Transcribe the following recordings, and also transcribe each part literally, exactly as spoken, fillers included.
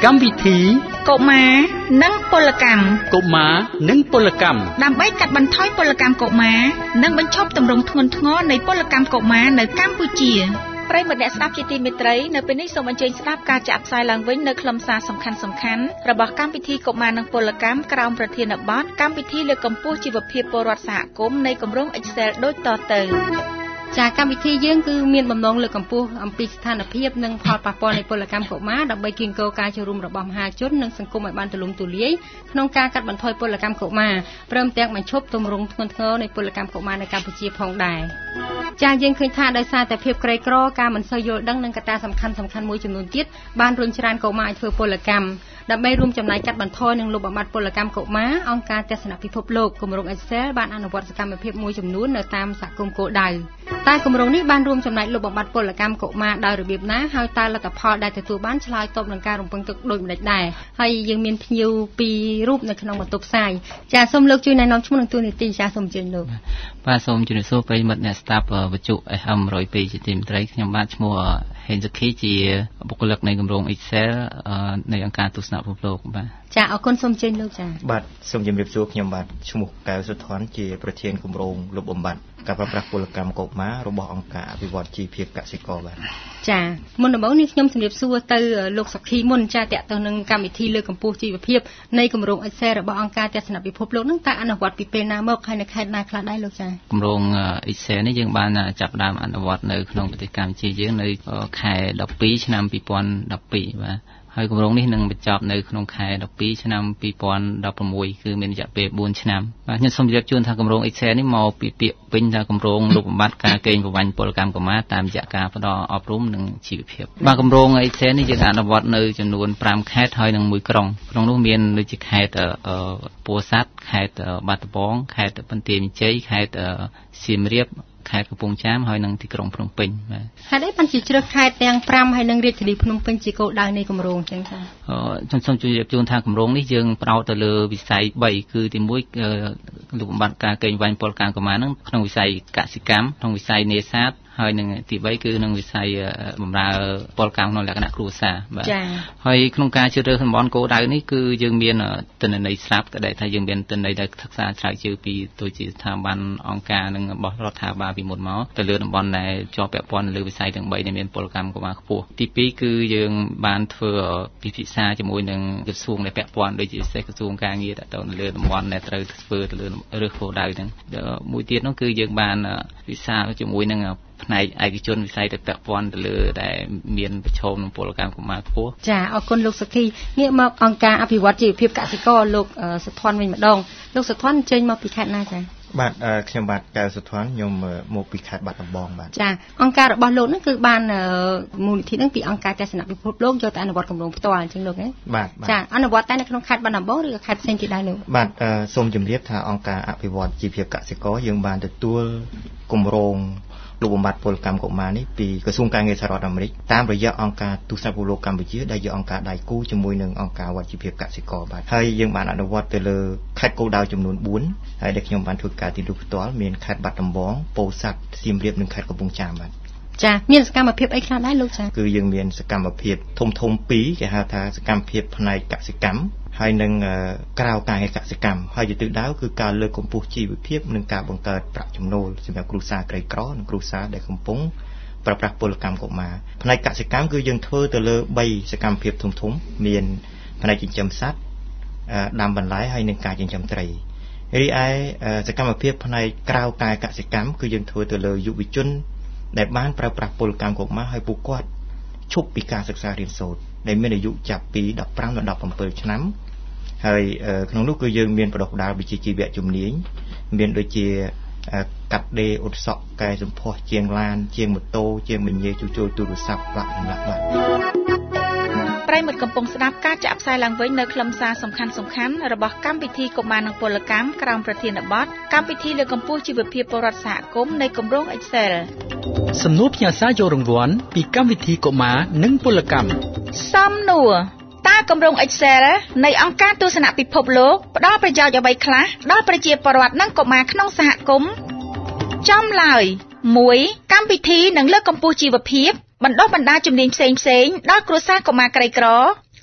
កម្មវិធីកុមារនិងពលកម្មកុមារនិងពលកម្មដើម្បីកាត់បន្ថយពលកម្មកុមារនិងបញ្ឈប់ទម្រង់ធ្ងន់ធ្ងរនៃពលកម្មកុមារនៅកម្ពុជាប្រិយមិត្តអ្នកស្ដាប់ជាទីមេត្រីនៅពេលនេះសូមអញ្ជើញស្ដាប់ការចាក់ផ្សាយឡើងវិញនៅខ្លឹមសារសំខាន់សំខាន់របស់កម្មវិធីកុមារនិងពលកម្មក្រោមប្រធានបទកម្មវិធីលើកកម្ពស់ជីវភាពពលរដ្ឋសហគមន៍នៃគម្រោង Excel ដូចតទៅចាកម្មវិធីយើងគឺមានបំណងលើកកម្ពស់អំពីស្ថានភាពនិងផលប៉ះពាល់នៃពលកម្មកុមារដើម្បីគៀងគរការចូលរួមរបស់មហាជននិងសង្គមឲ្យបានទូលំទូលាយក្នុងការកាត់បន្ថយពលកម្មកុមារព្រមទាំងបញ្ឈប់ទម្រង់ធ្ងន់ធ្ងរនៃពលកម្មកុមារនៅកម្ពុជាផងដែរចាយើងឃើញថាដោយសារតែភាពក្រីក្រការមិនសូវយល់ដឹងនឹងកត្តាសំខាន់សំខាន់មួយចំនួនទៀតបានរុញច្រានកុមារឲ្យធ្វើពលកម្មដើម្បីរួមចំណែកកាត់បន្ថយនិងលុបបំបាត់ពលកម្មកុមារអង្គការទស្សនពិភពលោកគម្រោង Excel បានអនុវត្តសកម្មភាពមួយចំនួននៅតាមសហគមន៍គោលដៅតែគម្រោងនេះបានរួមចំណែកលុបបំបាត់ពលកម្មកុមារដោយរបៀបណាហើយតើលទ្ធផលដែលទទួលបានឆ្លើយតបនឹងការរំពឹងទុកដូចម្តេចដែរហើយយើងមានភ្ញៀវពីររូបនៅក្នុងបន្ទប់ផ្សាយចាសូមលោកជួយណែនាំឈ្មោះនិងតួនាទីចាសូមអញ្ជើញលោកបាទសូមជម្រាបសួរប្រិយមិត្តអ្នកស្ដាប់វិទ្យុ เอส เอ็ม หนึ่งศูนย์สอง ជាទីមេត្រីខ្ញុំបាទឈ្មោះហេនសុខីជាបុគ្គលិកនៃគម្រោង Excel នៃអង្គការទស្សនពិភពលោកបាទចាអរគុណសូមអញ្ជើញលោកចាបាទសូមជម្រាបសួរខ្ញុំបាទឈ្មោះកៅសុធនជាប្រធានគម្រោងលុបបំបាត់ការប្រើប្រាស់ពលកម្មកុមាររបស់អង្គការអភិវឌ្ឍជីវភាពកសិករបាទចាមុនដំបូងនេះខ្ញុំជម្រាបសួរទៅលោកសុខីមុនចាតកទៅនឹងកម្មវិធីលើកកម្ពស់ជីវភាពនៃគម្រោង Excel របស់អង្គការទស្សនពិភពលោកនឹងតើអនុវត្តពីពេលណាមកហើយនៅខេត្តណាខ្លះដែរលោកចាគម្រោង Excel នេះយើងបានចាប់ផ្ដើមអនុវត្តនៅក្នុងប្រទេសកម្ពុជាយើងនៅខែដប់ពីរឆ្នាំពីរពាន់ដប់ពីរបាទហើយគម្រោងនេះនឹងបញ្ចប់នៅក្នុងខែដប់ពីរឆ្នាំពីរពាន់ដប់ប្រាំមួយគឺមានរយៈពេលបួនឆ្នាំបាទខ្ញុំសូមជម្រាបជូនថាគម្រោង Excel នេះមកពីពាក្យពេញថាគម្រោងលុបបំបាត់ការកេងប្រវ័ញ្ចពលកម្មកុមារតាមរយៈការផ្តល់អប់រំនិងជីវភាពបាទគម្រោង Excel នេះយើងអនុវត្តនៅចំនួនប្រាំខេត្តហើយនិងមួយក្រុងក្នុងនោះមានដូចជាខេត្តពោធិ៍សាត់ខេត្តបាត់ដំបងខេត្តបន្ទាយមានជ័យខេត្តសៀមរាបខេត្តកំពង់ចាមហើយនិងទីក្រុងភ្នំពេញបាទហេតុអីបានជាជ្រើសខេត្តទាំងប្រាំហើយនិងរាជធានីភ្នំពេញជាគោលដៅនៃគម្រោងចឹងចាអឺខ្ញុំសូមជម្រាបជូនថាគម្រោងនេះយើងផ្ដោតទៅលើវិស័យបីគឺទីមួយលុបបំបាត់ការកេងប្រវ័ញ្ចពលកម្មកុមារនឹងក្នុងវិស័យកសិកម្មក្នុងវិស័យនេសាទហើយនឹងទីបីគឺក្នុងវិស័យបម្រើពលកម្មក្នុងលក្ខណៈគ្រួសារបាទហើយក្នុងការជ្រើសរើសតំបន់គោលដៅនេះគឺយើងមានទិន្នន័យស្រាប់ក៏ដែលថាយើងមានទិន្នន័យដែលសិក្សាស្រាវជ្រាវពីដូចជាស្ថាប័នអង្គការនិងរបស់រដ្ឋាភិបាលពីមុនមកទៅលើតំបន់ដែលជាប់ពាក់ព័ន្ធលើវិស័យទាំងបីដែលមានពលកម្មកុមារខ្ពស់ទីពីរគឺយើងបានធ្វើពិភាក្សាជាមួយនឹងក្រសួងដែលពាក់ព័ន្ធដូចជាពិសេសក្រសួងការងារទៅលើតំបន់ដែលត្រូវធ្វើទៅលើរើសគោលដៅហ្នឹងមួយទៀតនោះគឺយើងបានពិភាក្សាជាមួយនឹងផ្នែកឯកជនវិស័យទៅពាក់ព័ន្ធទៅលើដែលមានប្រឈមនឹងពលកម្មកុមារខ្ពស់ចាអរគុណលោកសុខីងាកមកអង្គការអភិវឌ្ឍជីវភាពកសិករលោកសុធនវិញម្ដងលោកសុធនចេញមកពីខេត្តណាចាបាទខ្ញុំបាទកៅសុធនខ្ញុំមកពីខេត្តបាត់ដំបងបាទចាអង្គការរបស់លោកហ្នឹងគឺបានមូលនិធិហ្នឹងពីអង្គការទស្សនពិភពលោកយកទៅអនុវត្តគម្រោងផ្ទាល់អញ្ចឹងលោកហ៎បាទចាអនុវត្តតែនៅក្នុងខេត្តបាត់ដំបងឬខេត្តផ្សេងទៀតដែរលោកបាទសូមជម្រាបថាអង្គការអភិវឌ្ឍជីវភាពកសិករយើងបានទទួលគម្រោងលុបបំបាត់ពលកម្មកុមារនេះពីក្រសួងការងារសហរដ្ឋអាមេរិកតាមរយៈអង្គការទស្សនពិភពលោកកម្ពុជាដែលជាអង្គការដៃគូជាមួយនឹងអង្គការវត្តជីវភាពកសិករបាទហើយយើងបានអនុវត្តទៅលើខេត្តគោលដៅចំនួនបួនហើយដែលខ្ញុំបានធ្វើការទីនោះផ្ទាល់មានខេត្តបាត់ដំបងពោធិ៍សាត់សៀមរាបនិងខេត្តកំពង់ចាមបាទចាមានសកម្មភាពអីខ្លះដែរលោកចាគឺយើងមានសកម្មភាពធំធំពីរគេហៅថាសកម្មភាពផ្នែកកសិកម្មហើយនឹងក្រៅការងារកសិកម្មហើយជាទិសដៅគឺការលើកកម្ពស់ជីវភាពនិងការបង្កើតប្រាក់ចំណូលសម្រាប់គ្រួសារក្រីក្រនិងគ្រួសារដែលកំពុងប្រើប្រាស់ពលកម្មកុមារផ្នែកកសិកម្មគឺយើងធ្វើទៅលើបីសកម្មភាពធំធំមានផ្នែកចិញ្ចឹមសត្វដាំបន្លែហើយនិងការចិញ្ចឹមត្រីរីឯសកម្មភាពផ្នែកក្រៅការកសិកម្មគឺយើងធ្វើទៅលើយុវជនដែលបានប្រើប្រាស់ពលកម្មកុមារហើយពួកគាត់ឈប់ពីការសិក្សារៀនសូត្រដែលមានអាយុចាប់ពីដប់ប្រាំដល់ដប់ប្រាំពីរឆ្នាំហើយក្នុងនោះគឺយើងមានបដិបដាលវិជ្ជាជីវៈជំនាញមានដូចជាកាត់ដេរអ៊ុតសក់កែសម្ផស្សជាងឡានជាងម៉ូតូជាងមញ៉េជួសជុលទូរស័ព្ទបាក់និងឡាក់បាទប្រិយមិត្តកំពុងស្ដាប់ការចាក់ផ្សាយឡើងវិញនៅខ្លឹមសារសំខាន់សំខាន់របស់កម្មវិធីកុមារនិងពលកម្មក្រោមប្រធានបទកម្មវិធីលើកកម្ពស់ជីវភាពពលរដ្ឋសហគមន៍នៃគម្រោង Excel សំណួរផ្ញើសារយករង្វាន់ពីកម្មវិធីកុមារនិងពលកម្មសំណួរតើគម្រោង Excel នៃអង្គការទស្សនពិភពលោកផ្ដល់ប្រយោជន៍អ្វីខ្លះដល់ប្រជាពលរដ្ឋនិងកុមារក្នុងសហគមន៍ចំឡើយមួយកម្មវិធីនឹងលើកកម្ពស់ជីវភាពបណ្ដុះបណ្ដាលជំនាញផ្សេងៗដល់គ្រួសារកុមារក្រីក្រ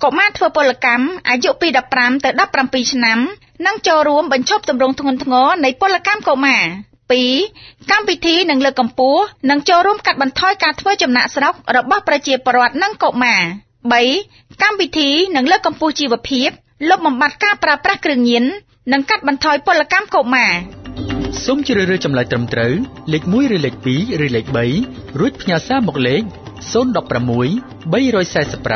កុមារធ្វើពលកម្មអាយុពីដប់ប្រាំទៅដប់ប្រាំពីរឆ្នាំនឹងចូលរួមបញ្ឈប់ទម្រង់ធ្ងន់ធ្ងរនៃពលកម្មកុមារ ពីរកម្មវិធីនឹងលើកកម្ពស់និងចូលរួមកាត់បន្ថយការធ្វើចំណាកស្រុករបស់ប្រជាពលរដ្ឋនិងកុមារ បីកម្មវិធីនឹងលើកកម្ពស់ជីវភាពលុបបំបាត់ការប្រើប្រាស់គ្រឿងញៀននិងកាត់បន្ថយពលកម្មកុមារសូមជ្រើសរើសចម្លើយត្រឹមត្រូវលេខមួយឬលេខពីរឬលេខបីរួចផ្ញើសារមកលេខ ศูนย์ หก หก สาม สี่ สี่ ห้า หนึ่ง เจ็ด ห้า เจ็ด เก้า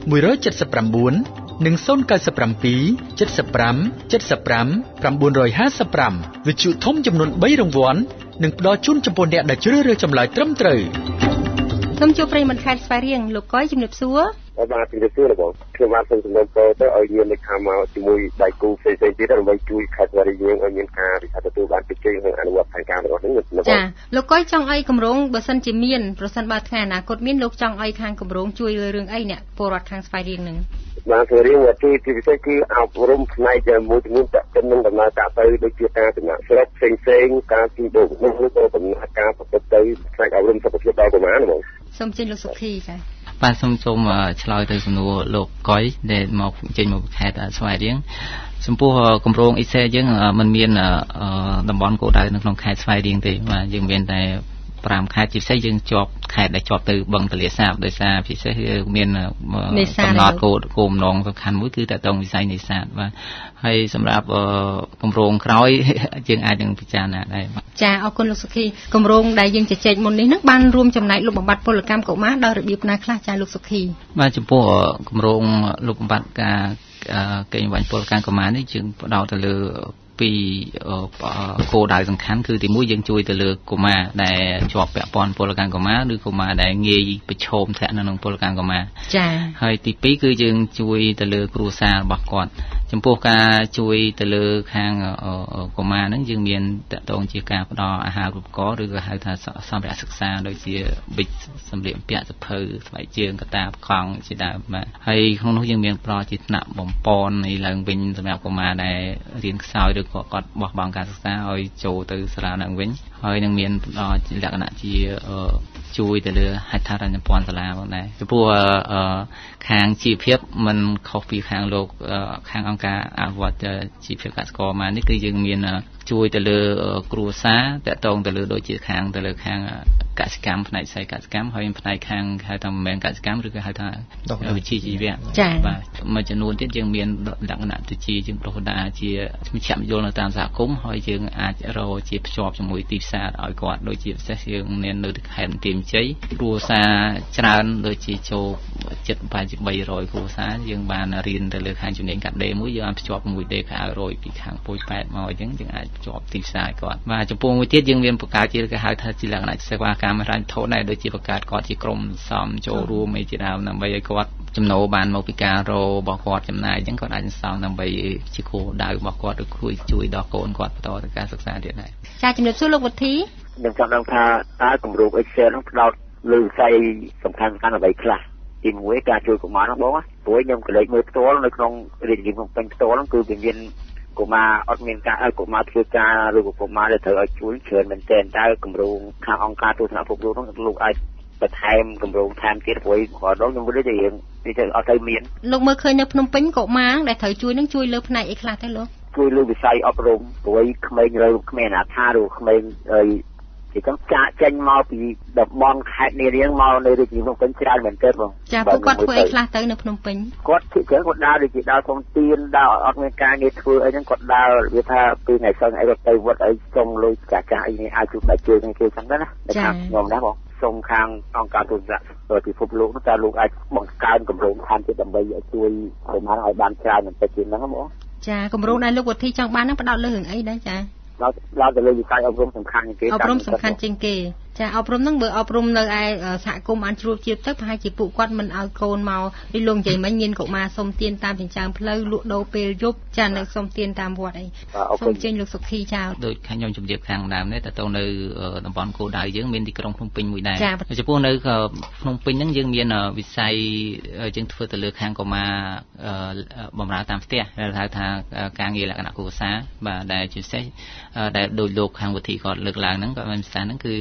និង ศูนย์ เก้า เจ็ด ห้า เจ็ด ห้า เจ็ด ห้า เก้า ห้า វិទ្យុធំចំនួន 3 រង្វាន់នឹងផ្ដល់ជូនចំពោះអ្នកដែលជ្រើសរើសចម្លើយត្រឹមត្រូវសូមជួបប្រិយមិត្តខេត្តស្វាយរៀងលោកកុយជំរាបសួរបាទជំរាបសួរបងខ្ញុំបាទសូមសំណូមពរទៅឲ្យមានលេខខាងមកជាមួយដៃគូផ្សេងៗទៀតដើម្បីជួយខេត្តស្វាយរៀងឲ្យមានការវិសាទទួលបានជោគជ័យក្នុងអនុវត្តផែនការរបស់នេះចាលោកកុយចង់អីគម្រោងបើសិនជាមានប្រសិនបើថ្ងៃអនាគតមានលោកចង់អីខាងគម្រោងជួយលើរឿងអីអ្នកពលរដ្ឋខាងស្វាយរៀងនឹងបាទគឺរឿងទីទីពិសេសគឺអប់រំផ្នែកមួយចំនួនតទៅនឹងដំណើរការទៅដូចជាការចំណាក់ស្រុកផ្សេងផ្សេងការទីដូរនោះក៏ដំណើរការប្រព្រឹត្តទៅផ្នែកអប់រំសុខភាពដល់កុមារហ្មងសូមជិញលោកសុខីចាបាទសូមសូមឆ្លើយទៅសំណួរលោកកុយដែលមកចេញមកខេត្តស្វាយរៀងចំពោះគម្រោងអ៊ីសេយើងមិនមានតំបន់គោលដៅនៅក្នុងខេត្តស្វាយរៀងទេបាទយើងមានតែ ប្រាំខេត្តជាពិសេសយើងជាប់ខេត្តដែលជាប់ទៅបឹងទលេសាបដោយសារពិសេសមានកំណត់គោលគោលបំណងសំខាន់មួយគឺតើតងវិស័យនេសាទបាទហើយសម្រាប់គម្រោងក្រោយយើងអាចនឹងពិចារណាដែរចាអរគុណលោកសុខីគម្រោងដែលយើងជជែកមុននេះនឹងបានរួមចំណែកលុបបំបាត់ពលកម្មកុមារដោយរបៀបណាខ្លះចាលោកសុខីបាទចំពោះគម្រោងលុបបំបាត់ការកេងវាញ់ពលកម្មកុមារនេះយើងផ្ដោតទៅលើ ពីគោលដៅសំខាន់គឺទីមួយយើងជួយទៅលើកុមារដែលជាប់ពាក់ព័ន្ធពលកម្មកុមារឬកុមារដែលងាយប្រឈមធ្លាក់នៅក្នុងពលកម្មកុមារចា៎ហើយទីពីរគឺយើងជួយទៅលើគ្រួសាររបស់គាត់ចំពោះការជួយទៅលើខាងកុមារហ្នឹងយើងមានតកតងជាការផ្ដល់អាហារូបករណ៍ឬក៏ហៅថាសម្ភារៈសិក្សាដូចជាប៊ិចសម្លៀកបំពាក់សភៅស្បែកជើងកតាបខំជាដើមបាទហើយក្នុងនោះយើងមានផ្ដល់ជាថ្នាក់បំពន់នៃឡើងវិញសម្រាប់កុមារដែលរៀនខ្សោយឬក៏គាត់បោះបង់ការសិក្សាឲ្យចូលទៅសាលាឡើងវិញហើយនឹងមានផ្ដល់លក្ខណៈជាជួយទៅលើហេដ្ឋារចនាសម្ព័ន្ធសាលាផងដែរចំពោះខាងជីវភាពមិនខុសពីខាងលោកខាងអង្គការអភិវឌ្ឍជីវភាពកសិករមកនេះគឺយើងមានជួយទៅលើគ្រួសារតកតងទៅលើដូចជាខាងទៅលើខាងកសិកម្មផ្នែកវិស័យកសិកម្មហើយផ្នែកខាងហៅថាមិនមែនកសិកម្មឬក៏ហៅថាវិជ្ជាជីវៈបាទមួយចំនួនទៀតយើងមានលក្ខណៈទៅជាយើងប្រហដាជាមជ្ឈមណ្ឌលនៅតាមសហគមន៍ហើយយើងអាចរកជាភ្ជាប់ជាមួយទីផ្សារឲ្យគាត់ដូចជាពិសេសយើងមាននៅខេត្តបន្ទាយមានជ័យគ្រួសារច្រើនដូចជាចូលចិត្តប្រហែលជា 300 គ្រួសារយើងបានរៀនទៅលើខាងជំនាញកាត់ដេរមួយយើងអាចភ្ជាប់ជាមួយដេរខៅរយពីខាងពុយប៉ែតមកអញ្ចឹងយើងអាចភ្ជាប់ទីផ្សារឲ្យគាត់បាទចំពោះមួយទៀតយើងមានបង្កើតជាគេហៅថាជាលក្ខណៈសេវាកម្មរ៉ាញ់ថោដែរដូចជាបង្កើតគាត់ជាក្រុមសំចូលរួមអីជាដើមដើម្បីឲ្យគាត់ចំណូលបានមកពីការរករបស់គាត់ចំណាយអញ្ចឹងគាត់អាចសំដើម្បីជាគោលដៅរបស់គាត់ឬជួយជួយដល់កូនគាត់បន្តទៅការសិក្សាទៀតដែរចាជំរាបសួរលោកវុធីខ្ញុំចង់ដឹងថាតើគម្រោង Excel នោះផ្ដោតលើវិស័យសំខាន់ៗអ្វីខ្លះទីមួយការជួយកុមារនោះបងព្រោះខ្ញុំក៏លេចមើលផ្ទាល់នៅក្នុងរាជធានីភ្នំពេញផ្ទាល់ហ្នឹងគឺវាមានកុមារអត់មានការឲ្យកុមារធ្វើការឬក៏កុមារដែលត្រូវឲ្យជួយច្រើនមែនទែនតើគម្រោងខាងអង្គការទូតពិភពលោកនោះលោកអាចបន្ថែមគម្រោងថែមទៀតព្រោះគាត់ដល់ខ្ញុំវិញទៅរៀងវាទៅអត់ទៅមានលោកមើលឃើញនៅភ្នំពេញកុមារដែលត្រូវជួយនឹងជួយលើផ្នែកអីខ្លះទេលោកជួយលើវិស័យអប់រំព្រោះក្មេងរើក្មេងអនាថាឬក្មេងអីជាចឹងចាក់ចេញមកពីតំបន់ខេត្តនារៀងមកនៅរាជធានីភ្នំពេញច្រើនមែនទែនបងចាពួកគាត់ធ្វើអីខ្លះទៅនៅភ្នំពេញគាត់ជិះចឹងគាត់ដើរដូចជាដើរក្នុងទៀនដើរអត់មានការងារធ្វើអីហ្នឹងគាត់ដើរវាថាពីថ្ងៃសិលអីគាត់ទៅវត្តអីចង់លុយចាស់ចាស់អីនេះអាចជួយបែកជើងគេចឹងដែរណាតែខាងខ្ញុំណាបងសូមខាងអង្គការទូតពិភពលោកនោះតើលោកអាចបង្កើនគម្រោងខាងទៀតដើម្បីឲ្យជួយកុមារឲ្យបានច្រើនបន្តិចជាងហ្នឹងបងចាគម្រោងដែលលោកវុធីចង់បានហ្នឹងផ្ដោតលើរឿងអីដែរចាដល់ដល់ទៅលើវិស័យអប់រំសំខាន់ជាងគេអប់រំសំខាន់ជាងគេចាអប់រំហ្នឹងបើអប់រំនៅឯសហគមន៍បានជ្រួបជ្រាបទៅប្រហែលជាពួកគាត់មិនឲ្យកូនមកពីលោកនិយាយមិញមានកុមារសុំទានតាមចិញ្ចើមផ្លូវលក់ដូរពេលយប់ចានៅសុំទានតាមវត្តអីសូមចេញលោកសុខីចៅដូចខាងខ្ញុំជម្រាបខាងដើមនេះតើទៅនៅតំបន់គោលដៅយើងមានទីក្រុងភ្នំពេញមួយដែរចំពោះនៅភ្នំពេញហ្នឹងយើងមានវិស័យយើងធ្វើទៅលើខាងកុមារបម្រើតាមផ្ទះដែលហៅថាការងារលក្ខណៈគ្រួសារបាទដែលជាពិសេសដែលដោយលោកខាងវិធីគាត់លើកឡើងហ្នឹងគាត់មានផ្សារហ្នឹងគឺមានក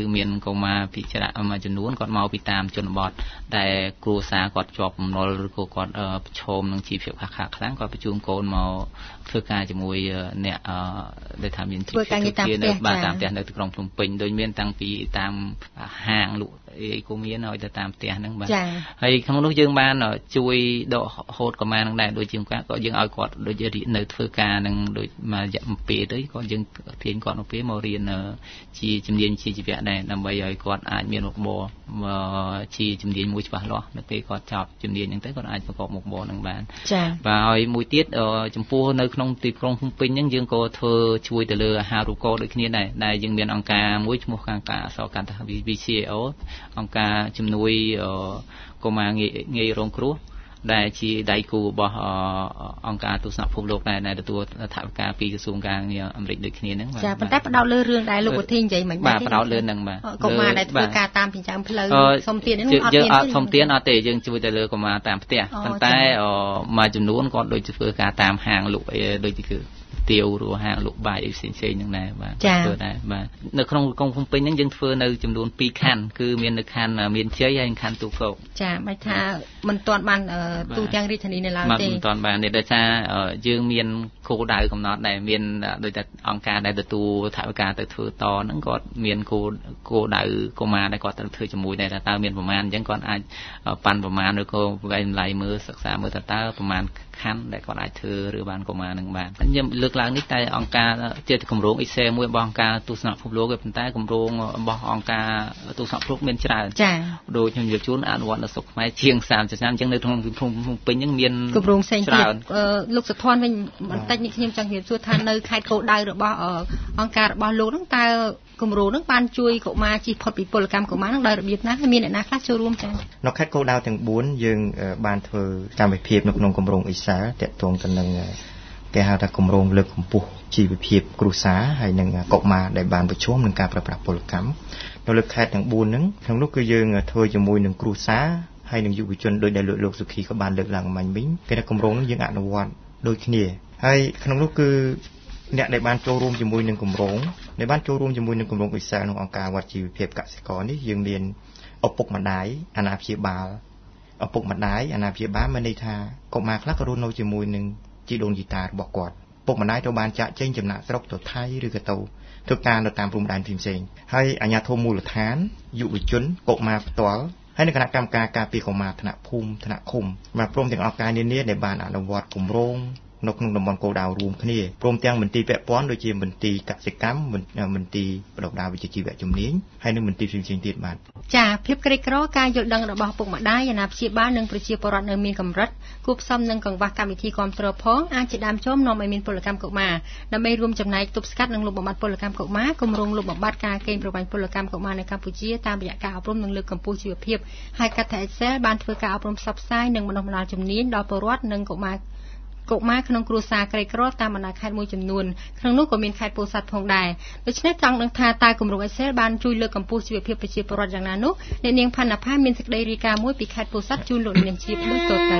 កុមារពិចារណាមួយចំនួនគាត់មកពីតាមជនបទដែលគ្រួសារគាត់ជាប់បំណុលឬក៏គាត់ប្រឈមនឹងជីវភាពខ្វះខាតខ្លាំងគាត់បញ្ជូនកូនមកធ្វើការជាមួយអ្នកដែលថាមានជីវភាពនៅបាទតាមផ្ទះនៅទីក្រុងភ្នំពេញដូចមានតាំងពីតាមហាងលក់អីក៏មានឲ្យទៅតាមផ្ទះហ្នឹងបាទហើយក្នុងនោះយើងបានជួយដកហូតកុមារហ្នឹងដែរដូចជាគាត់ក៏យើងឲ្យគាត់ដូចនៅធ្វើការនឹងដូចមករយៈពេលទៅគាត់យើងទាញគាត់មកពេលមករៀនជាជំនាញជាជីវៈដែរដើម្បីឲ្យគាត់អាចមានមុខរបរជាជំនាញមួយច្បាស់លាស់នៅពេលគាត់ចប់ជំនាញហ្នឹងទៅគាត់អាចប្រកបមុខរបរហ្នឹងបានចា៎បាទហើយមួយទៀតចំពោះនៅក្នុងទីក្រុងភ្នំពេញហ្នឹងយើងក៏ធ្វើជួយទៅលើអាហារូបករណ៍ដូចគ្នាដែរដែលយើងមានអង្គការមួយឈ្មោះខាងការអសរកាត់ថា វី សី អូ អង្គការជំនួយកុមារងាយរងគ្រោះដែលជាដៃគូរបស់អង្គការទស្សនពិភពលោកដែរដែលទទួលថវិកាពីក្រសួងការងារអាមេរិកដូចគ្នាហ្នឹងបាទចាប៉ុន្តែផ្ដោតលើរឿងដែលលោកវុធីនិយាយមិញបាទផ្ដោតលើហ្នឹងបាទកុមារដែលធ្វើការតាមចិញ្ចើមផ្លូវសុំទានហ្នឹងអត់មានទេសុំទានអត់ទេយើងជួយទៅលើកុមារតាមផ្ទះប៉ុន្តែមួយចំនួនគាត់ដូចធ្វើការតាមហាងលក់ដូចគឺទាវឬហាងលក់បាយអីផ្សេងៗហ្នឹងដែរបាទធ្វើដែរបាទនៅក្នុងក្រុងភ្នំពេញហ្នឹងយើងធ្វើនៅចំនួនពីរខណ្ឌគឺមាននៅខណ្ឌមានជ័យហើយខណ្ឌទូកោកចាមិនថាមិនទាន់បានទូទាំងរាជធានីនៅឡើយទេមិនទាន់បានទេដោយសារយើងមានគោលដៅកំណត់ដែរមានដូចតែអង្គការដែលទទួលថវិកាទៅធ្វើតហ្នឹងគាត់មានគោលគោលដៅកុមារដែលគាត់ត្រូវធ្វើជាមួយដែរតើមានប្រមាណអញ្ចឹងគាត់អាចប៉ាន់ប្រមាណឬក៏វាយតម្លៃមើលសិក្សាមើលតើតើប្រមាណខណ្ឌដែលគាត់អាចធ្វើឬបានកុមារនឹងបានខ្ញុំលើកឡើងនេះតែអង្គការជាគម្រោង អេសេ មួយរបស់អង្គការទស្សនពិភពលោកប៉ុន្តែគម្រោងរបស់អង្គការទស្សនពិភពលោកមានច្រើនចា៎ដូចខ្ញុំនិយាយជូនអនុវត្តនៅស្រុកខ្មែរជាងសាមសិបឆ្នាំអញ្ចឹងនៅក្នុងភូមិពេញហ្នឹងមានគម្រោងផ្សេងទៀតលោកសុធនវិញបន្តិចនេះខ្ញុំចង់ជម្រាបសួរថានៅខេត្តគោលដៅរបស់អង្គការរបស់លោកហ្នឹងតើគម្រោងហ្នឹងបានជួយកុមារជិះផុតពីពលកម្មកុមារហ្នឹងដោយរបៀបណាហើយមានអ្នកណាខ្លះចូលរួមចា៎នៅខេត្តគោលដៅទាំងបួនយើងបានធ្វើកម្មវិធីនៅក្នុងគម្រោងអេសាតាក់ទងទៅនឹងគេហៅថាគម្រោងលើកកម្ពស់ជីវភាពគ្រួសារហើយនឹងកុមារដែលបានប្រឈមនឹងការប្រើប្រាស់ពលកម្មនៅលើខេត្តទាំងបួនហ្នឹងក្នុងនោះគឺយើងធ្វើជាមួយនឹងគ្រួសារហើយនឹងយុវជនដោយដែលលោកសុខីក៏បានលើកឡើងមិញវិញគេថាគម្រោងហ្នឹងយើងអនុវត្តដូចគ្នាហើយក្នុងនោះគឺអ្នកដែលបានចូលរួមជាមួយនឹងគម្រោងដែលបានចូលរួមជាមួយនឹងគម្រោងអេសាក្នុងអង្គការវត្តជីវភាពកសិករនេះយើងមានឪពុកម្ដាយអាណាព្យាបាលឪពុកម្ដាយអាណាព្យាបាលមានន័យថាកុមារខ្លះក៏រស់នៅជាមួយនឹងជីដូនជីតារបស់គាត់ពុកម្ដាយទៅបានចាក់ចេញចំណាក់ស្រុកទៅថៃឬក៏ទៅធ្វើការនៅតាមព្រំដែនផ្សេងៗហើយអាជ្ញាធរមូលដ្ឋានយុវជនកុមារផ្ទាល់ហើយនៅគណៈកម្មការការពារកុមារថ្នាក់ភូមិថ្នាក់ឃុំមកព្រមទាំងអង្គការនានាដែលបានអនុវត្តគម្រោងនៅក្នុងតំបន់គោលដៅរួមគ្នាព្រមទាំងមន្ទីរពាក់ព័ន្ធដូចជាមន្ទីរកសិកម្មមន្ទីរបដិបដាវិជ្ជាជីវៈជំនាញហើយនិងមន្ទីរផ្សេងៗទៀតបាទចាភាពក្រីក្រការយល់ដឹងរបស់ពុកម្ដាយអាណាព្យាបាលនិងប្រជាពលរដ្ឋនៅមានកម្រិតគួបផ្សំនឹងកង្វះកម្មវិធីគ្រប់គ្រងផងអាចជាដើមចូលនាំឲ្យមានពលកម្មកុមារដើម្បីរួមចំណែកទប់ស្កាត់និងលុបបំបាត់ពលកម្មកុមារគម្រោងលុបបំបាត់ការកេងប្រវ័ញ្ចពលកម្មកុមារនៅកម្ពុជាតាមរយៈការអប់រំនិងលើកកម្ពស់ជីវភាពហើយកាត់ថា Excel បានធ្វើការអប់រំផ្សព្វផ្សាយនិងបណ្ដុះបណ្ដាលជំនាញដល់ពលរដ្ឋនិងកុមារកុមារក្នុងគ្រួសារក្រីក្រតាមបណ្ដាខេត្តមួយចំនួនក្នុងនោះក៏មានខេត្តពោធិ៍សាត់ផងដែរដូច្នេះចង់ដឹងថាតើគម្រោង Excel បានជួយលើកកម្ពស់ជីវភាពប្រជាពលរដ្ឋយ៉ាងណានោះអ្នកនាងផាន់ណាផាមានសេចក្តីរាយការណ៍មួយពីខេត្តពោធិ៍សាត់ជូនលោកនាងជាដូចតទៅ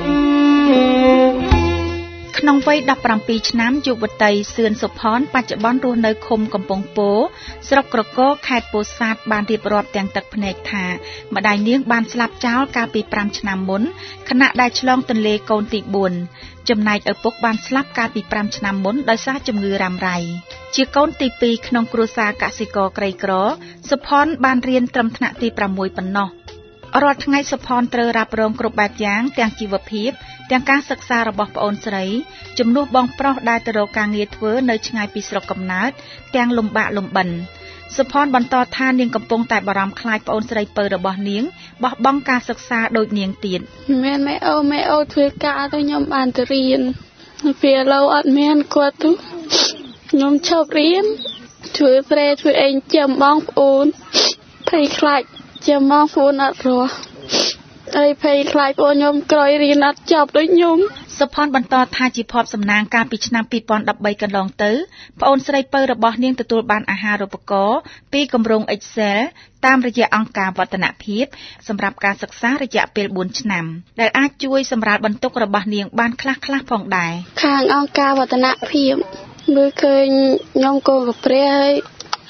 ក្នុងវ័យដប់ប្រាំពីរឆ្នាំយុវតីសឿនសុផនបច្ចុប្បន្នរស់នៅឃុំកំពង់ពោស្រុកក្រគរខេត្តពោធិ៍សាត់បានរៀបរាប់ទាំងទឹកភ្នែកថាម្ដាយនាងបានស្លាប់ចោលកាលពីប្រាំឆ្នាំមុនខណៈដែលឆ្លងទន្លេកូនទីបួនចំណែកឪពុកបានស្លាប់កាលពីប្រាំឆ្នាំមុនដោយសារជំងឺរ៉ាំរ៉ៃជាកូនទីពីរក្នុងគ្រួសារកសិករក្រីក្រសុផនបានរៀនត្រឹមថ្នាក់ទីប្រាំមួយប៉ុណ្ណោះរាល់ថ្ងៃសុផនត្រូវរ៉ាប់រងគ្រប់បែបយ៉ាងទាំងជីវភាពទាំងការសិក្សារបស់ប្អូនស្រីជំនួសបងប្រុសដែលទៅរកការងារធ្វើនៅឆ្ងាយពីស្រុកកំណើតទាំងលំបាកលំបិនសុផនបន្តថានាងកំពុងតែបារម្ភខ្លាចប្អូនស្រីពៅរបស់នាងបោះបង់ការសិក្សាដូចនាងទៀតមែនម៉ែអូម៉ែអូធ្វើការទៅខ្ញុំបានទៅរៀនពេលឡូវអត់មានគាត់ទៅខ្ញុំឈប់រៀនធ្វើប្រេធ្វើអីចាំបងប្អូនភ័យខ្លាចចាំបងប្អូនអត់រស់អីភ័យខ្លាចបងខ្ញុំក្រោយរៀនអត់ចប់ដូចខ្ញុំសុផនបន្តថាជាភ័ព្វសំណាងកាលពីឆ្នាំពីរពាន់ដប់បីកន្លងទៅប្អូនស្រីពៅរបស់នាងទទួលបានអាហារូបករណ៍ពីគម្រោង Excel តាមរយៈអង្គការវឌ្ឍនភាពសម្រាប់ការសិក្សារយៈពេលបួនឆ្នាំដែលអាចជួយសម្រាលបន្ទុករបស់នាងបានខ្លះៗផងដែរខាងអង្គការវឌ្ឍនភាពមើលឃើញខ្ញុំកូនកាព្រាហើយ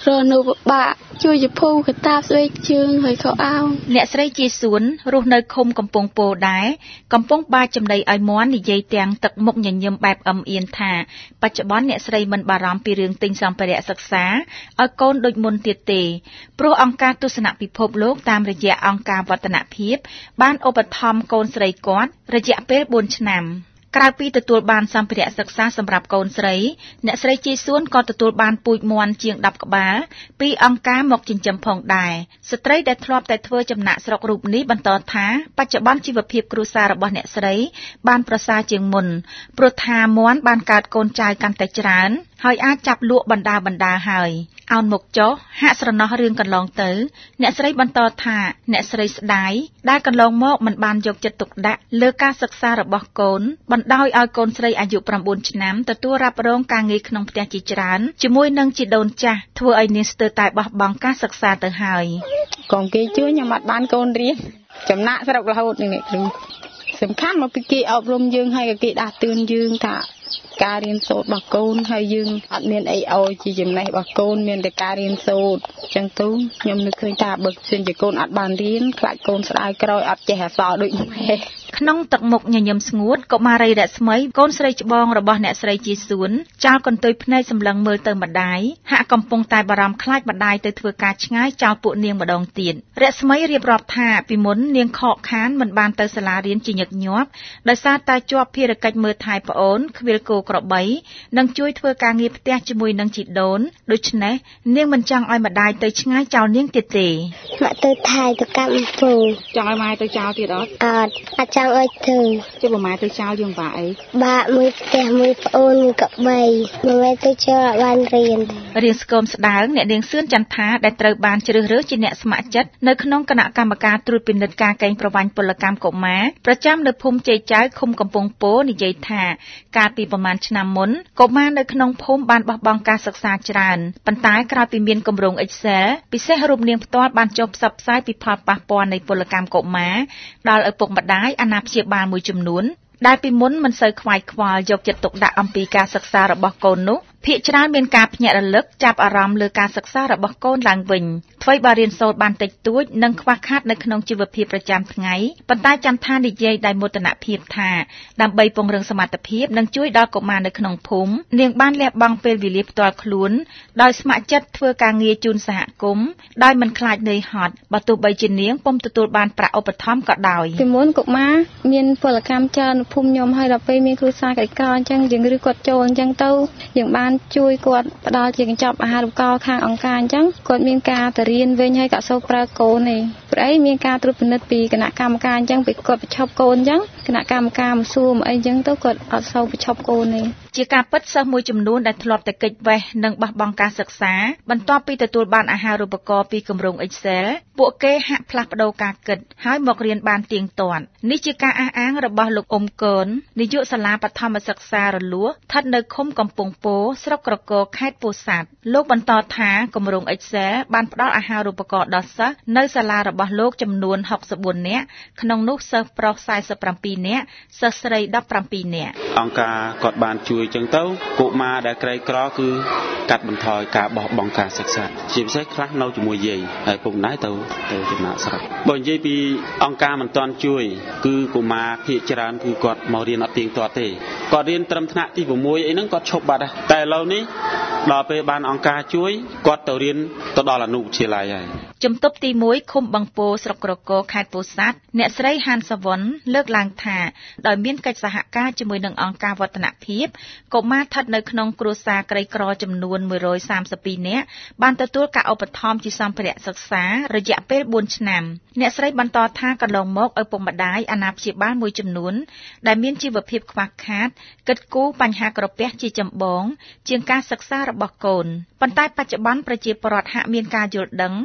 រនៅបាក់ជួយជពូកតាស្វេជើងហើយខោអាវអ្នកស្រីជាសួនរស់នៅឃុំកំពង់ពោធិ៍ដែរកំពុងបាចចំណីឲ្យមន់និយាយទាំងទឹកមុខញញឹមបែបអឹមអៀនថាបច្ចុប្បន្នអ្នកស្រីមិនបារម្ភពីរឿងទិញសម្ភារៈសិក្សាឲ្យកូនដូចមុនទៀតទេព្រោះអង្គការទស្សនពិភពលោកតាមរយៈអង្គការវឌ្ឍនភាពបានឧបត្ថម្ភកូនស្រីគាត់រយៈពេលបួនឆ្នាំក្រៅពីទទួលបានសម្ភារៈសិក្សាសម្រាប់កូនស្រីអ្នកស្រីជីសួនក៏ទទួលបានពូជមាន់ជាងដប់ក្បាលពីអង្គការមកចិញ្ចឹមផងដែរស្ត្រីដែលធ្លាប់តែធ្វើចំណាក់ស្រុករូបនេះបន្តថាបច្ចុប្បន្នជីវភាពគ្រួសាររបស់អ្នកស្រីបានប្រសើរជាងមុនព្រោះថាមាន់បានកើតកូនចៅកាន់តែច្រើនហើយអាចចាប់លក់បណ្ដាបណ្ដាហើយអោនមកចុះហាក់ស្រណោះរឿងកន្លងទៅអ្នកស្រីបន្តថាអ្នកស្រីស្ដាយដែលកន្លងមកមិនបានយកចិត្តទុកដាក់លើការសិក្សារបស់កូនបណ្ដោយឲ្យកូនស្រីអាយុប្រាំបួនឆ្នាំទទួលរ៉ាប់រងការងារក្នុងផ្ទះជាច្រើនជាមួយនឹងជីដូនចាស់ធ្វើឲ្យនាងស្ទើរតែបោះបង់ការសិក្សាទៅហើយកងគេជួយខ្ញុំអត់បានកូនរៀនចំណាក់ស្រុករហូតនេះគ្រូសំខាន់មកពីគេអប់រំយើងហើយក៏គេដាស់តឿនយើងថាការរៀនសូត្ររបស់កូនហើយយើងអត់មានអីឲ្យជាចំណេះរបស់កូនមានតែការរៀនសូត្រអញ្ចឹងទៅខ្ញុំនឹកឃើញថាបើសិនជាកូនអត់បានរៀនខ្លាចកូនស្ដាយក្រោយអត់ចេះអក្សរដូចម៉ែក្នុងទឹកមុខញញឹមស្ងួតកុមារីរស្មីកូនស្រីច្បងរបស់អ្នកស្រីជីសួនចោលកន្ទុយភ្នែកសម្លឹងមើលទៅម្ដាយហាក់កំពុងតែបារម្ភខ្លាចម្ដាយទៅធ្វើការឆ្ងាយចោលពួកនាងម្ដងទៀតរស្មីរៀបរាប់ថាពីមុននាងខកខានមិនបានទៅសាលារៀនជាញឹកញាប់ដោយសារតែជាប់ភារកិច្ចមើលថែប្អូនខ្វៀលគោក្របីនិងជួយធ្វើការងារផ្ទះជាមួយនឹងជីដូនដូច្នេះនាងមិនចង់ឲ្យម្ដាយទៅឆ្ងាយចោលនាងទៀតទេមកទៅថែទៅកម្មពូចង់ឲ្យម៉ែទៅចោលទៀតអត់អត់អាចចង់ឲ្យទៅជិះម៉ែទៅចោលយើងបាក់អីបាក់មួយផ្ទះមួយប្អូនមួយកបីម៉ែទៅចោលបានរៀនរៀងស្គមស្ដាងអ្នកនាងសឿនចន្ទថាដែលត្រូវបានជ្រើសរើសជាអ្នកស្ម័គ្រចិត្តនៅក្នុងគណៈកម្មការត្រួតពិនិត្យការកេងប្រវ័ញ្ចពលកម្មកុមារប្រចាំនៅភូមិជ័យចៅឃុំកំពង់ពោធិ៍និយាយថាកាលពីប្រមាណឆ្នាំមុនកុមារនៅក្នុងភូមិបានបោះបង់ការសិក្សាច្រើនប៉ុន្តែក្រោយពីមានគម្រោង Excel ពិសេសរូបនាងផ្ទាល់បានចុះផ្សព្វផ្សាយពីផលប៉ះពាល់នៃពលកម្មកុមារដល់ឪពុកម្ដាយអាណាព្យាបាលមួយចំនួនដែលពីមុនមិនសូវខ្វាយខ្វល់យកចិត្តទុកដាក់អំពីការសិក្សារបស់កូននោះភាគច្រើនមានការភ្ញាក់រលឹកចាប់អារម្មណ៍លើការសិក្សារបស់កូនឡើងវិញថ្មីបើរៀនសូត្របានតិចតួចនិងខ្វះខាតនៅក្នុងជីវភាពប្រចាំថ្ងៃប៉ុន្តែចន្ទថានិយាយដោយមោទនភាពថាដើម្បីពង្រឹងសមត្ថភាពនិងជួយដល់កុមារនៅក្នុងភូមិនាងបានលះបង់ពេលវេលាផ្ទាល់ខ្លួនដោយស្ម័គ្រចិត្តធ្វើការងារជូនសហគមន៍ដោយមិនខ្លាចនឿយហត់បើទោះបីជានាងពុំទទួលបានប្រាក់ឧបត្ថម្ភក៏ដោយពីមុនកុមារមានពលកម្មច្រើននៅភូមិខ្ញុំហើយដល់ពេលមានគ្រួសារក្រីក្រអញ្ចឹងយើងឬគាត់ចូលអញ្ចឹងទៅយើងបានជួយគាត់ផ្ដល់ជាកញ្ចប់អាហារូបករណ៍ខាងអង្គការអញ្ចឹងគាត់មានការទៅរៀនវិញហើយក៏សូវប្រើកូនទេព្រោះអីមានការត្រួតពិនិត្យពីគណៈកម្មការអញ្ចឹងពីគាត់បញ្ឈប់កូនអញ្ចឹងគណៈកម្មការមកសួរមកអីអញ្ចឹងទៅគាត់អត់សូវបញ្ឈប់កូនទេជាការពិតសិស្សមួយចំនួនដែលធ្លាប់តែគេចវេះនិងបោះបង់ការសិក្សាបន្ទាប់ពីទទួលបានអាហារូបករណ៍ពីគម្រោង Excel ពួកគេហាក់ផ្លាស់ប្ដូរការគិតហើយមករៀនបានទៀងទាត់នេះជាការអះអាងរបស់លោកអ៊ុំកូននាយកសាលាបឋមសិក្សារលួសស្ថិតនៅឃុំកំពង់ពោធិ៍ស្រុកក្រគរខេត្តពោធិ៍សាត់លោកបន្តថាគម្រោង Excel បានផ្ដល់អាហារូបករណ៍ដល់សិស្សនៅសាលារបស់លោកចំនួនហុកសិបបួននាក់ក្នុងនោះសិស្សប្រុសសែសិបប្រាំពីរនាក់សិស្សស្រីដប់ប្រាំពីរនាក់អង្គការគាត់បានជួយអញ្ចឹងទៅកុមារដែលក្រីក្រគឺកាត់បន្ថយការបោះបង់ការសិក្សាជាពិសេសខ្លះនៅជាមួយយាយហើយពុកម្ដាយទៅទៅចំណាក់ស្រុកបើនិយាយពីអង្គការមិនទាន់ជួយគឺកុមារភាគច្រើនគឺគាត់មករៀនអត់ទៀងទាត់ទេគាត់រៀនត្រឹមថ្នាក់ទី6អីហ្នឹងគាត់ឈប់បាត់ហើយតែឥឡូវនេះដល់ពេលបានអង្គការជួយគាត់ទៅរៀនទៅដល់អនុវិទ្យាល័យហើយជំទប់ទីមួយឃុំបឹងពោស្រុកក្រគរខេត្តពោធិ៍សាត់អ្នកស្រីហានសវណ្ណលើកឡើងថាដោយមានកិច្ចសហការជាមួយនឹងអង្គការវឌ្ឍនភាពកុមារស្ថិតនៅក្នុងគ្រួសារក្រីក្រចំនួនមួយរយសាមសិបពីរនាក់បានទទួលការឧបត្ថម្ភជាសម្ភារៈសិក្សារយៈពេលបួនឆ្នាំអ្នកស្រីបន្តថាកន្លងមកឪពុកម្ដាយអាណាព្យាបាលមួយចំនួនដែលមានជីវភាពខ្វះខាតគិតគូរបញ្ហាក្រពះជាចម្បងជាងការសិក្សារបស់កូនប៉ុន្តែបច្ចុប្បន្នប្រជាពលរដ្ឋហាក់មានការយល់ដឹងនិងចេះ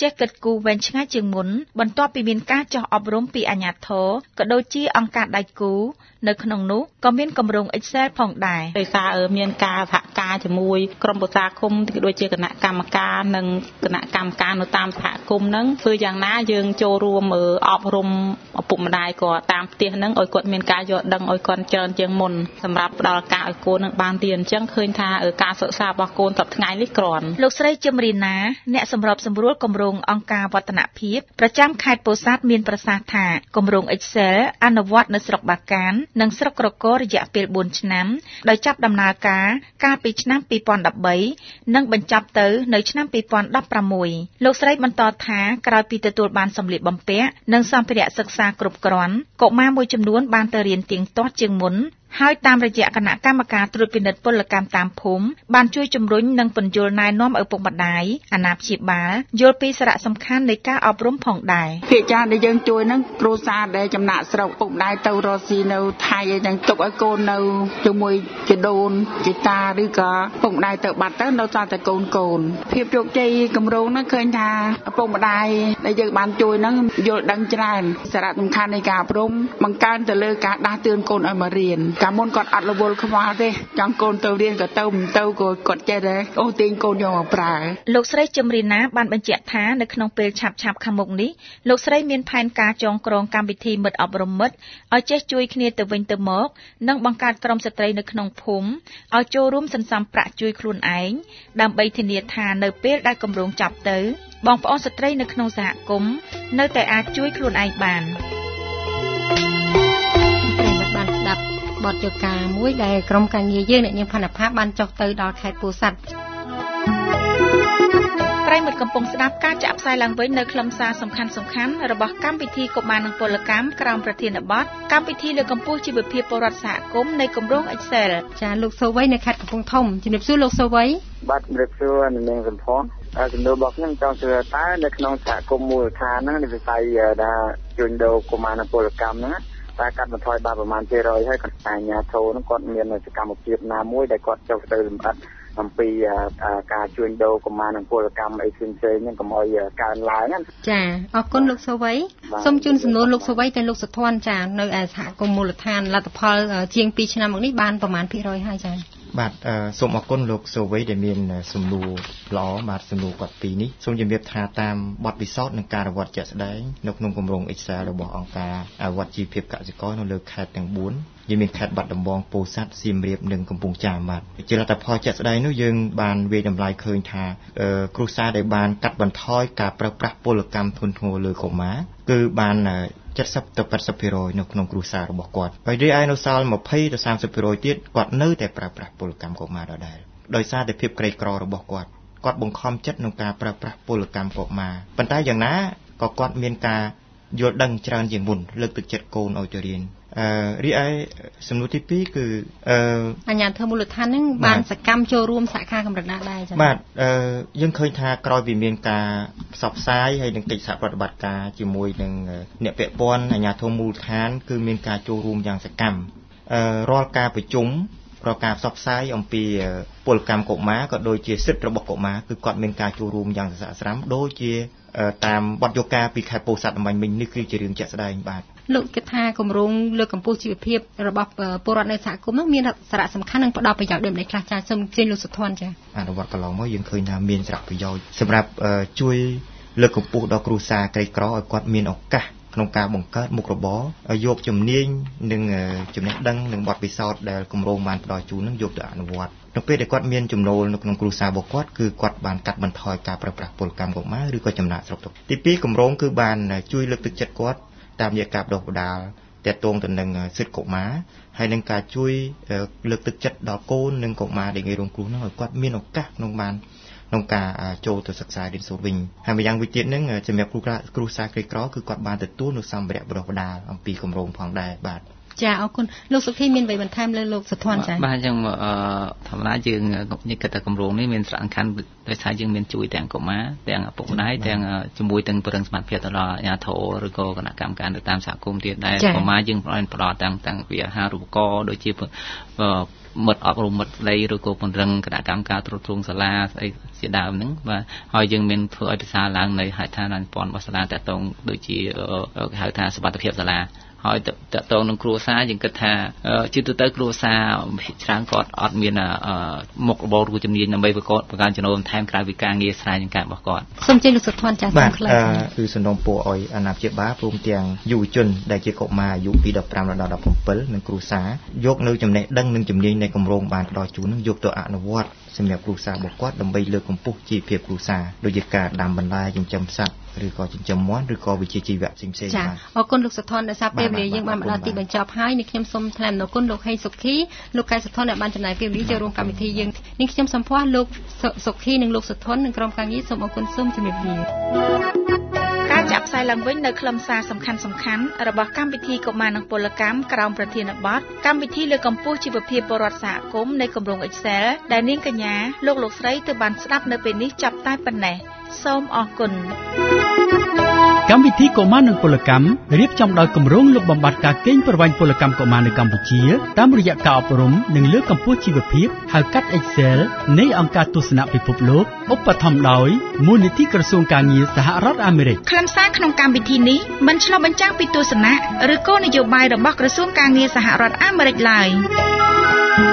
ចេះគិតគូរវែងឆ្ងាយជាងមុនបន្ទាប់ពីមានការចោះអប់រំពីអាជ្ញាធរក៏ដូចជាអង្គការដៃគូនៅក្នុងនោះក៏មានគម្រោង Excel ផងដែរដោយសារមានការសហការជាមួយក្រុមប្រឹក្សាគុំក៏ដូចជាគណៈកម្មការនិងគណៈកម្មការនៅតាមសហគមន៍ហ្នឹងគឺយ៉ាងណាយើងចូលរួមអប់រំឪពុកម្ដាយគាត់តាមផ្ទះហ្នឹងឲ្យគាត់មានការយល់ដឹងឲ្យគាត់ច្រើនជាងមុនសម្រាប់ផ្ដល់ការឲ្យកូននឹងបានរៀនអញ្ចឹងឃើញថាការសិក្សារបស់កូនសប្តាហ៍ថ្ងៃនេះគ្រាន់លោកស្រីជឹមរីណាអ្នកសម្របសម្រួលគម្រោងអង្គការវឌ្ឍនភាពប្រចាំខេត្តពោធិ៍សាត់មានប្រសាសន៍ថាគម្រោង Excel អនុវត្តនៅស្រុកបាកាននិងស្រុកក្រគររយៈពេលបួនឆ្នាំដោយចាប់ដំណើរការកាលពីឆ្នាំពីរពាន់ដប់បីនិងបញ្ចប់ទៅនៅឆ្នាំពីរពាន់ដប់ប្រាំមួយលោកស្រីបន្តថាក្រោយពីទទួលបានសម្លៀកបំពាក់និងសម្ភារៈសិក្សាគ្រប់គ្រាន់កុមារមួយចំនួនបានទៅរៀនទៀងទាត់ជាងមុនហើយតាមរយៈគណៈកម្មការត្រួតពិនិត្យពលកម្មតាមភូមិបានជួយជំរុញនិងពន្យល់ណែនាំឪពុកម្ដាយអាណាព្យាបាលយល់ពីសារៈសំខាន់នៃការអប់រំផងដែរភាគច្រើនដែលយើងជួយហ្នឹងគ្រួសារដែលចំណាក់ស្រុកពុកម្ដាយទៅរស់ស៊ីនៅថៃអីចឹងទុកឲ្យកូននៅជាមួយជីដូនជីតាឬក៏ពុកម្ដាយទៅបាត់ទៅនៅសល់តែកូនកូនភាពជោគជ័យគម្រោងហ្នឹងឃើញថាឪពុកម្ដាយដែលយើងបានជួយហ្នឹងយល់ដឹងច្រើនសារៈសំខាន់នៃការអប់រំបង្កើនទៅលើការដាស់តឿនកូនឲ្យមករៀនកាលមុនគាត់អត់រវល់ខ្វល់ទេចង់កូនទៅរៀនក៏ទៅមិនទៅក៏គាត់ចេះដែរអូទាញកូនយកមកប្រើលោកស្រីជឹមរីណាបានបញ្ជាក់ថានៅក្នុងពេលឆាប់ឆាប់ខាងមុខនេះលោកស្រីមានផែនការចងក្រងកម្មវិធីមិត្តអប់រំមិត្តឲ្យចេះជួយគ្នាទៅវិញទៅមកនិងបង្កើតក្រុមស្ត្រីនៅក្នុងភូមិឲ្យចូលរួមសន្សំប្រាក់ជួយខ្លួនឯងដើម្បីធានាថានៅពេលដែលគម្រោងចប់ទៅបងប្អូនស្ត្រីនៅក្នុងសហគមន៍នៅតែអាចជួយខ្លួនឯងបានបទយកាមួយដែលក្រុមការងារយើងអ្នកនាងផាណាផាបានចុះទៅដល់ខេត្តពោធិ៍សាត់ប្រិយមិត្តកំពុងស្ដាប់ការចាក់ផ្សាយឡើងវិញនៅខ្លឹមសារសំខាន់សំខាន់របស់កម្មវិធីកុមារនិងពលកម្មក្រោមប្រធានបទកម្មវិធីលើកកម្ពស់ជីវភាពពលរដ្ឋសហគមន៍នៃគម្រោង Excel ចាលោកសូវ័យនៅខេត្តកំពង់ធំជំរាបសួរលោកសូវ័យបាទជំរាបសួរនាងសំផនជំនួសរបស់ខ្ញុំចង់សួរតើនៅក្នុងសហគមន៍មូលដ្ឋានហ្នឹងវិស័យដែលជួញដូរកុមារនិងពលកម្មហ្នឹងតែកាត់បន្ថយបានប្រមាណជារយហើយគាត់អាជ្ញាធរហ្នឹងគាត់មានសកម្មភាពណាមួយដែលគាត់ចុះទៅលម្អិតអំពីការជួញដូរកុមារនិងពលកម្មអីផ្សេងៗហ្នឹងកុំឲ្យកើនឡើងណាចាអរគុណលោកសូវ័យសូមជូនសំណួរលោកសូវ័យទៅលោកសុធនចានៅឯសហគមន៍មូលដ្ឋានលទ្ធផលជាងពីរឆ្នាំមកនេះបានប្រមាណភាគរយហើយចាបាទសូមអរគុណលោកសូវ័យដែលមានសំណួរល្អបាទសំណួរគាត់ពីរនេះសូមជម្រាបថាតាមបទពិសោធន៍និងការអនុវត្តជាក់ស្ដែងនៅក្នុងគម្រោង Excel របស់អង្គការអនុវត្តជីវភាពកសិករនៅលើខេត្តទាំងបួនយើងមានខេត្តបាត់ដំបងពោធិ៍សាត់សៀមរាបនិងកំពង់ចាមបាទជាលទ្ធផលជាក់ស្ដែងនោះយើងបានវាយតម្លៃឃើញថាគ្រួសារដែលបានកាត់បន្ថយការប្រើប្រាស់ពលកម្មធ្ងន់ធ្ងរលើកុមារគឺបាន70ទៅ80%នៅក្នុងគ្រួសាររបស់គាត់ហើយរីឯនៅសល់20ទៅ30%ទៀតគាត់នៅតែប្រើប្រាស់ពលកម្មកុមារដដែលដោយសារតែភាពក្រីក្ររបស់គាត់គាត់បង្ខំចិត្តក្នុងការប្រើប្រាស់ពលកម្មកុមារប៉ុន្តែយ៉ាងណាក៏គាត់មានការយល់ដឹងច្រើនជាងមុនលើកទឹកចិត្តកូនឲ្យទៅរៀនអឺរីឯសំណួរទីពីរគឺអឺអាជ្ញាធរមូលដ្ឋានហ្នឹងបានសកម្មចូលរួមសហការកម្រិតណាដែរចា៎បាទអឺយើងឃើញថាក្រោយពីមានការផ្សព្វផ្សាយហើយនឹងកិច្ចសហប្រតិបត្តិការជាមួយនឹងអ្នកពាក់ព័ន្ធអាជ្ញាធរមូលដ្ឋានគឺមានការចូលរួមយ៉ាងសកម្មអឺរាល់ការប្រជុំរាល់ការផ្សព្វផ្សាយអំពីពលកម្មកុមារក៏ដូចជាសិទ្ធិរបស់កុមារគឺគាត់មានការចូលរួមយ៉ាងសស្រាក់ស្រាំដូចជាតាមបទយកាពីខេត្តពោធិ៍សាត់អំបញ្ញមិញនេះគឺជារឿងជាក់ស្ដែងបាទលោកគិតថាគម្រោងលើកកម្ពស់ជីវភាពរបស់ពលរដ្ឋនៅសហគមន៍នោះមានសារៈសំខាន់និងផ្ដល់ប្រយោជន៍ដូចម្តេចខ្លះចា៎សូមជឿលោកសុធនចា៎អនុវត្តកន្លងមកយើងឃើញថាមានសារៈប្រយោជន៍សម្រាប់ជួយលើកកម្ពស់ដល់គ្រួសារក្រីក្រឲ្យគាត់មានឱកាសក្នុងការបង្កើតមុខរបរយកជំនាញនិងចំណេះដឹងនិងបទពិសោធន៍ដែលគម្រោងបានផ្ដល់ជូននឹងយកទៅអនុវត្តនៅពេលដែលគាត់មានចំណូលនៅក្នុងគ្រួសាររបស់គាត់គឺគាត់បានកាត់បន្ថយការប្រើប្រាស់ពលកម្មកុមារឬក៏ចំណាកស្រុកទៅទីពីរគម្រោងគឺបានជួយលើកទឹកចិត្តគាត់តាមរយៈការបដិបដាលទាក់ទងទៅនឹងសិទ្ធិកុមារហើយនឹងការជួយលើកទឹកចិត្តដល់កូននិងកុមារដែលងាយរងគ្រោះនោះឲ្យគាត់មានឱកាសក្នុងបានក្នុងការចូលទៅសិក្សារៀនសូត្រវិញហើយម្យ៉ាងវិញទៀតនឹងសម្រាប់គ្រូគ្រូសាក្រីក្រគឺគាត់បានទទួលនូវសម្ភារៈបណ្ដុះបណ្ដាលអំពីគម្រោងផងដែរបាទចាអរគុណលោកសុខីមានអ្វីបន្ថែមលើលោកសុធនចាបាទអញ្ចឹងធម្មតាយើងនិយាយតែគម្រោងនេះមានសារៈសំខាន់ដោយសារយើងមានជួយទាំងកុមារទាំងឪពុកម្ដាយទាំងជាមួយទាំងប្រឹងសមត្ថភាពទៅដល់អាជ្ញាធរឬក៏គណៈកម្មការទៅតាមសហគមន៍ទៀតដែលកុមារយើងផ្ដល់ផ្ដល់ទាំងទាំងវិហារូបករណ៍ដូចជាមិត្តអប់រំមិត្តស្ដីឬក៏ពង្រឹងគណៈកម្មការត្រួតត្រងសាលាស្អីជាដើមហ្នឹងបាទហើយយើងមានធ្វើឲ្យប្រសើរឡើងនៅហេដ្ឋារចនាសម្ព័ន្ធរបស់សាលាតកតងដូចជាគេហៅថាសុវត្ថិភាពសាលាហើយតកតងនឹងគ្រួសារយើងគិតថាជាទូទៅគ្រួសារច្រើនគាត់អត់មានមុខរបរឬជំនាញដើម្បីបង្កើតបង្កើនចំណូលបន្ថែមក្រៅពីការងារស្រែចម្ការរបស់គាត់សូមជម្រាបលោកសុធនចាស់សំខ្លីគឺសំណូមពរឲ្យអាណាព្យាបាលព្រមទាំងយុវជនដែលជាកុមារអាយុពីដប់ប្រាំដល់ដប់ប្រាំនិងគ្រួសារយកនៅចំណេះដឹងនិងជំនាញនៃគម្រោងបានផ្ដល់ជូននឹងយកទៅអនុវត្តសម្រាប់គ្រួសាររបស់គាត់ដើម្បីលើកកម្ពស់ជីវភាពគ្រួសារដូចជាការដាំបន្លែចិញ្ចឹមសត្វឬក៏ចិញ្ចឹមមាន់ឬក៏វិជ្ជាជីវៈផ្សេងៗចា៎អរគុណលោកសុធនដែលសាពេលវេលាយើងបានមកដល់ទីបញ្ចប់ហើយនេះខ្ញុំសូមថ្លែងអរគុណលោកហេងសុខីលោកកែសុធនដែលបានចំណាយពេលវេលាចូលរួមកម្មវិធីយើងនេះខ្ញុំសូមផ្ោះលោកសុខីនិងលោកសុធននិងក្រុមការងារសូមអរគុណសូមជម្រាបលាការចាក់ផ្សាយឡើងវិញនៅខ្លឹមសារសំខាន់សំខាន់របស់កម្មវិធីកុមារនិងពលកម្មក្រោមប្រធានបទកម្មវិធីលើកកម្ពស់ជីវភាពពលរដ្ឋសហគមន៍នៃគម្រោង Excel ដែលនាងកញ្ញាលោកលោកស្រីទើបបានស្ដាប់នៅពេលនេះចាប់តែប៉ុណ្ណេះសូមអរគុណកម្មវិធីកុមារនិងពលកម្មរៀបចំដោយគម្រោងលុបបំបាត់ការកេងប្រវ័ញ្ចពលកម្មកុមារនៅកម្ពុជាតាមរយៈការអប់រំនិងលើកកម្ពស់ជីវភាពហៅកាត់ Excel នៃអង្គការទស្សនពិភពលោកឧបត្ថម្ភដោយមូលនិធិក្រសួងការងារសហរដ្ឋអាមេរិកខ្លឹមសារក្នុងកម្មវិធីនេះមិនឆ្លុះបញ្ចាំងពីទស្សនៈឬគោលនយោបាយរបស់ក្រសួងការងារសហរដ្ឋអាមេរិកឡើយ